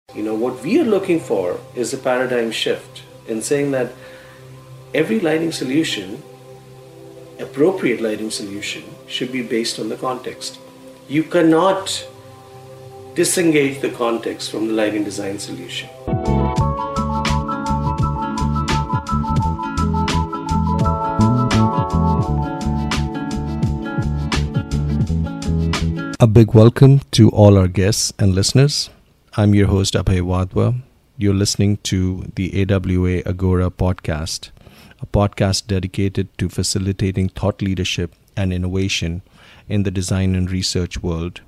What we are looking for is a paradigm shift in saying that every lighting solution, appropriate lighting solution, should be based on the context. You cannot disengage the context from the lighting design solution. A big welcome to all our guests and listeners. I'm your host Abhay Wadhwa. You're listening to the AWA Agora podcast, a podcast dedicated to facilitating thought leadership and innovation in the design and research world.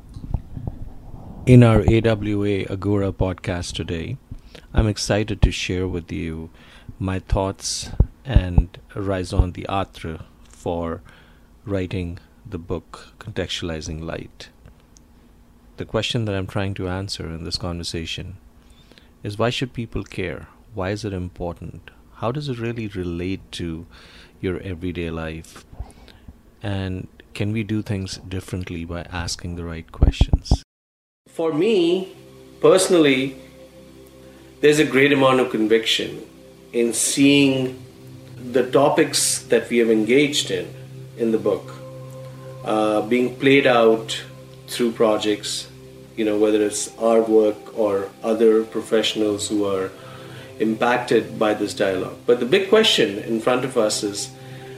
In our AWA Agora podcast today, I'm excited to share with you my thoughts and raison d'etre for writing the book Contextualizing Light. The question that I'm trying to answer in this conversation is, why should people care? Why is it important? How does it really relate to your everyday life? And can we do things differently by asking the right questions? For me, personally, there's a great amount of conviction in seeing the topics that we have engaged in the book being played out through projects, whether it's our work or other professionals who are impacted by this dialogue. But the big question in front of us is,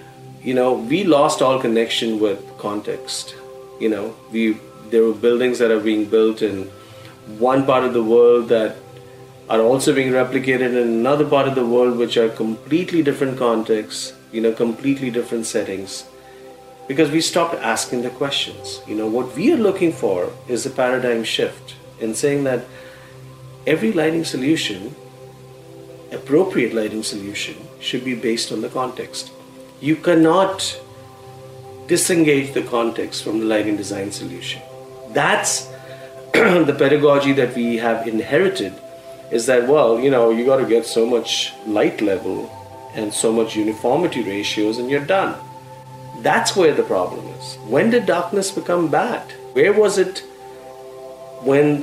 we lost all connection with context. There were buildings that are being built in one part of the world that are also being replicated in another part of the world, which are completely different contexts, completely different settings. Because we stopped asking the questions. What we are looking for is a paradigm shift in saying that every lighting solution, appropriate lighting solution, should be based on the context. You cannot disengage the context from the lighting design solution. That's the pedagogy that we have inherited, is that, you got to get so much light level and so much uniformity ratios and you're done. That's where the problem is. When did darkness become bad? Where was it when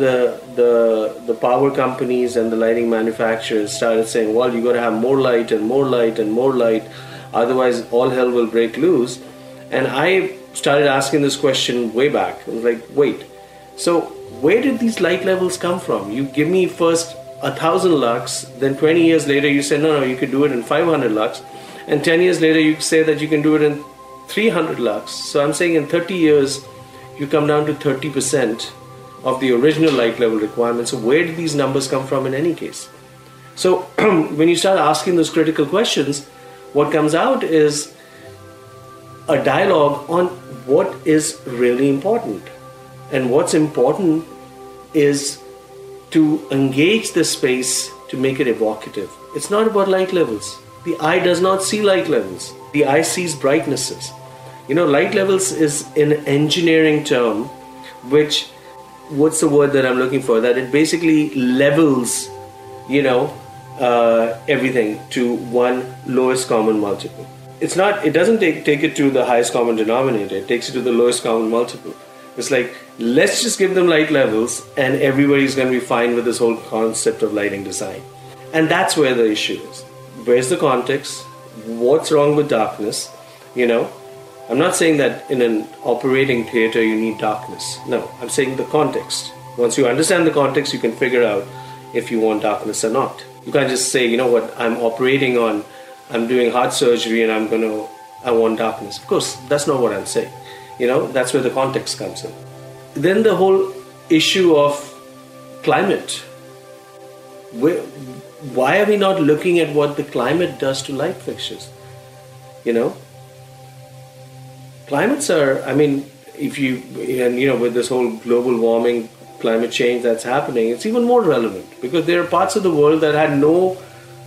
the power companies and the lighting manufacturers started saying, you got to have more light and more light and more light, otherwise all hell will break loose? And I started asking this question way back. I was like, wait, so where did these light levels come from? You give me first 1,000 lux, then 20 years later you say, no, you could do it in 500 lux. And 10 years later, you say that you can do it in 300 lux. So I'm saying in 30 years, you come down to 30% of the original light level requirement. So where did these numbers come from in any case? So when you start asking those critical questions, what comes out is a dialogue on what is really important. And what's important is to engage the space to make it evocative. It's not about light levels. The eye does not see light levels. The eye sees brightnesses. Light levels is an engineering term, which, what's the word that I'm looking for? That it basically levels, everything to one lowest common multiple. It doesn't take it to the highest common denominator. It takes it to the lowest common multiple. It's like, let's just give them light levels and everybody's going to be fine with this whole concept of lighting design. And that's where the issue is. Where's the context? What's wrong with darkness? I'm not saying that in an operating theater you need darkness. No, I'm saying the context. Once you understand the context, you can figure out if you want darkness or not. You can't just say, I'm doing heart surgery and I want darkness. Of course, that's not what I'm saying. That's where the context comes in. Then the whole issue of climate. Why are we not looking at what the climate does to light fixtures? Climates are, with this whole global warming, climate change that's happening, it's even more relevant because there are parts of the world that had no,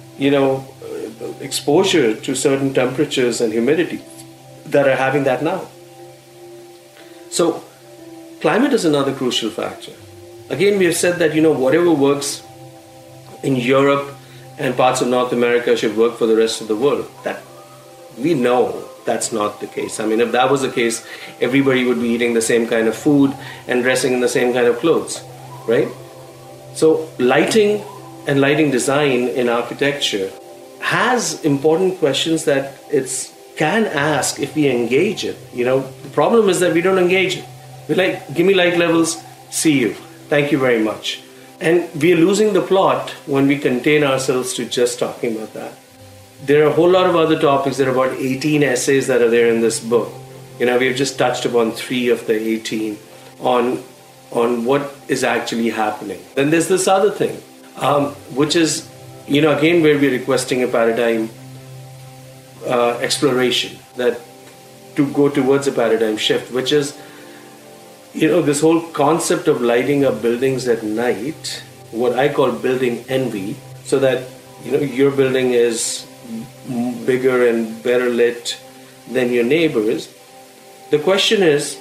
exposure to certain temperatures and humidity that are having that now. So, climate is another crucial factor. Again, we have said that, whatever works in Europe and parts of North America should work for the rest of the world. That we know that's not the case. If that was the case, everybody would be eating the same kind of food and dressing in the same kind of clothes, right? So lighting and lighting design in architecture has important questions that it's can ask if we engage it. The problem is that we don't engage it. We're like, give me light levels, see you. Thank you very much. And we're losing the plot when we contain ourselves to just talking about that. There are a whole lot of other topics. There are about 18 essays that are there in this book. We've just touched upon 3 of the 18 on what is actually happening. Then there's this other thing, which is, again, where we're requesting a paradigm exploration, that to go towards a paradigm shift, which is, this whole concept of lighting up buildings at night, what I call building envy, so that, your building is bigger and better lit than your neighbors. The question is,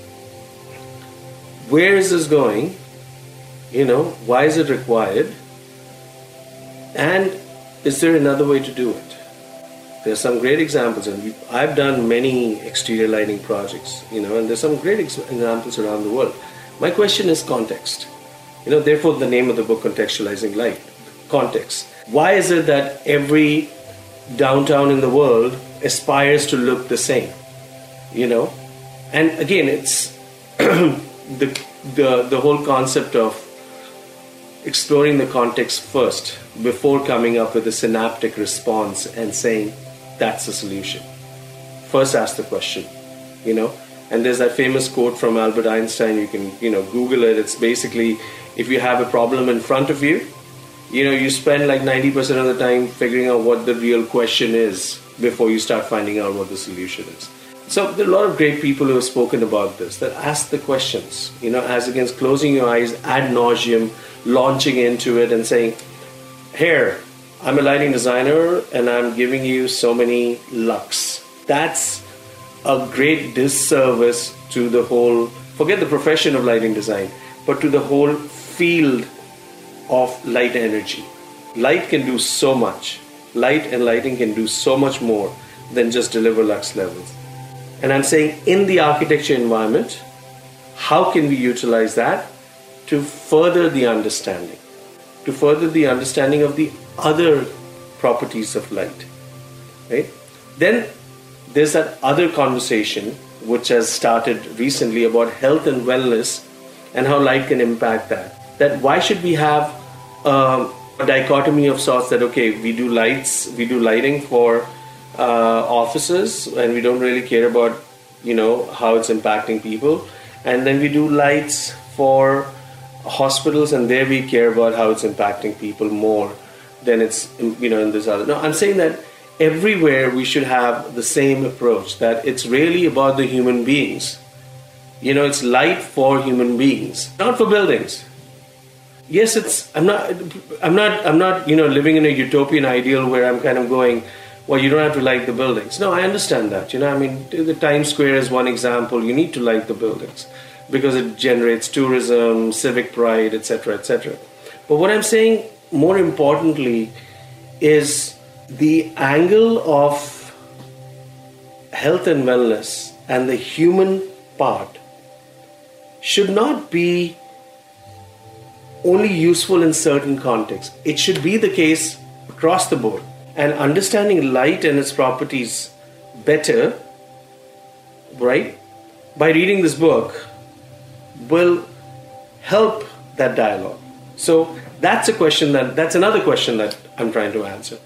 where is this going? Why is it required? And is there another way to do it? There's some great examples, and I've done many exterior lighting projects, and there's some great examples around the world. My question is context. Therefore the name of the book, Contextualizing Light. Context. Why is it that every downtown in the world aspires to look the same? And again, it's the whole concept of exploring the context first before coming up with a synaptic response and saying that's the solution. First ask the question, and there's that famous quote from Albert Einstein. You can Google it. It's basically, if you have a problem in front of you, you spend like 90% of the time figuring out what the real question is before you start finding out what the solution is. So there are a lot of great people who have spoken about this, that ask the questions, as against closing your eyes ad nauseum, launching into it and saying, here, I'm a lighting designer and I'm giving you so many lux. That's a great disservice to the whole, forget the profession of lighting design, but to the whole field of light energy. Light can do so much. Light and lighting can do so much more than just deliver lux levels. And I'm saying, in the architecture environment, how can we utilize that to further the understanding? To further the understanding of the other properties of light, right? Then there's that other conversation which has started recently about health and wellness and how light can impact that. That why should we have a dichotomy of sorts that, okay, we do lighting for offices and we don't really care about, how it's impacting people. And then we do lights for hospitals and there we care about how it's impacting people more than it's, in this other. No, I'm saying that everywhere we should have the same approach, that it's really about the human beings. It's light for human beings, not for buildings. Yes, I'm not, living in a utopian ideal where I'm kind of going, well, you don't have to light the buildings. No, I understand that. The Times Square is one example. You need to light the buildings because it generates tourism, civic pride, etc., etc. But what I'm saying, more importantly, is the angle of health and wellness and the human part should not be only useful in certain contexts. It should be the case across the board. And understanding light and its properties better, right, by reading this book will help that dialogue. So that's another question that I'm trying to answer.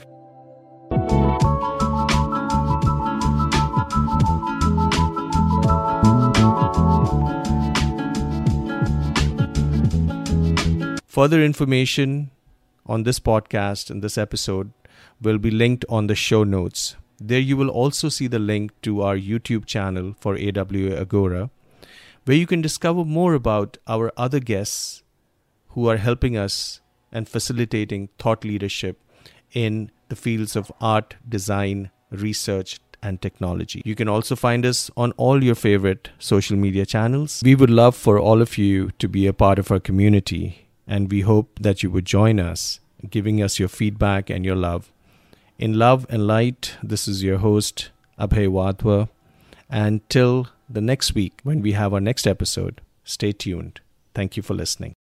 Further information on this podcast and this episode will be linked on the show notes. There you will also see the link to our YouTube channel for AWA Agora, where you can discover more about our other guests who are helping us and facilitating thought leadership in the fields of art, design, research, and technology. You can also find us on all your favorite social media channels. We would love for all of you to be a part of our community, and we hope that you would join us, giving us your feedback and your love. In love and light, this is your host, Abhay Wadhwa. And till the next week, when we have our next episode, stay tuned. Thank you for listening.